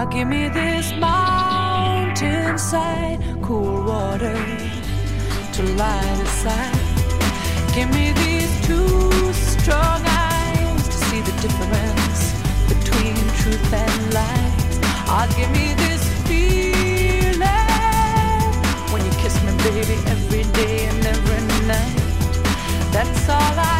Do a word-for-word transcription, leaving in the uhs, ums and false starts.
give me this mountainside, cool water to light aside. Give me these two strong eyes to see the difference between truth and lies. Ah, give me this feeling when you kiss me, baby, every day and every night. That's all I